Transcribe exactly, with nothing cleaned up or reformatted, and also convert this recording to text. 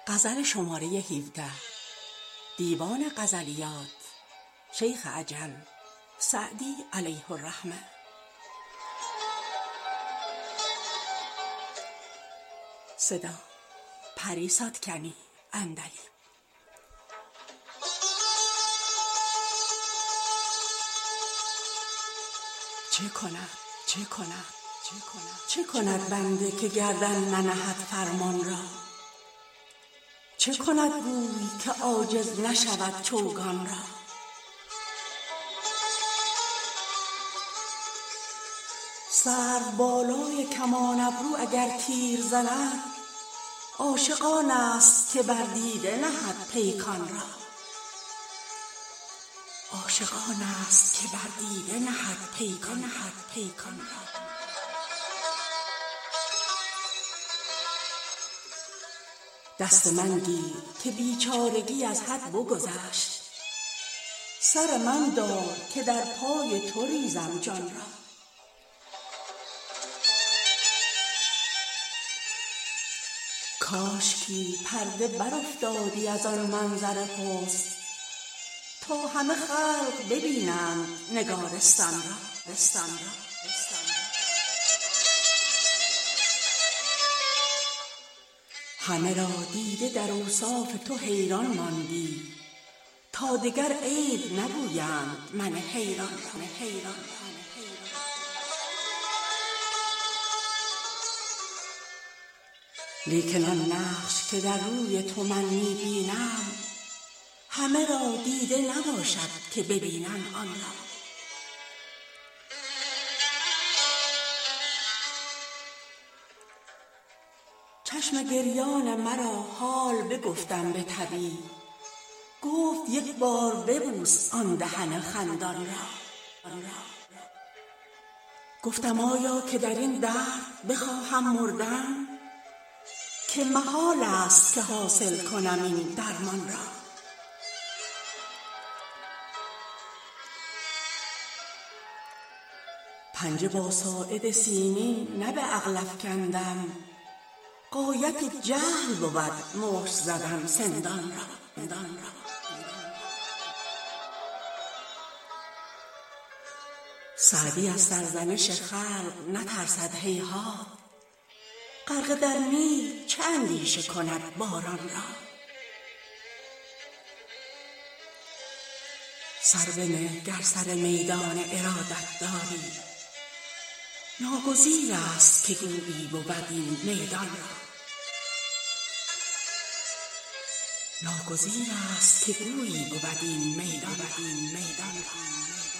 غزل شماره هفده. دیوان غزلیات شیخ عجل سعدی علیه الرحمه. صدا پری ساتکنی اندلی. چه کند چه کند چه کند چه کند بنده که گردن ننهد فرمان را؟ چه کند گوی که عاجز نشود چوگان را؟ سرو بالای کمان ابرو اگر تیر زند، عاشق آن است که بر دیده نهد پیکان را. عاشق آن است که بر دیده نهد پیکان نهد پیکان را. دست من گیر که بیچارگی از حد بگذشت، سر من دار که در پای تو ریزم جان را. کاشکی پرده برافتادی از آن منظر حسن، تا همه خلق ببینند نگارستان را رستان را. همه را دیده در اوصاف تو حیران ماندی، تا دگر عیب نگویند من حیران را. لیکن آن نقش که در روی تو من میبینم، همه را دیده نباشد که ببینند آن را. چشم گریان مرا حال بگفتم به طبیب، گفت یک بار ببوس آن دهن خندان را. گفتم آیا که در این درد بخواهم مردن، که محال است که حاصل کنم این درمان را. پنجه با ساعد سیمین نه به عقل افکندم، غایت جهل بود مشت زدن سندان را. سعدی از سرزنش خلق نترسد هیهات، غرقه در نیل چه اندیشه کند باران را. سر بنه گر سر میدان ارادت داری، ناگزیر است که گویی بود این میدان را. ناگزیر است که گویی بود این میدان را.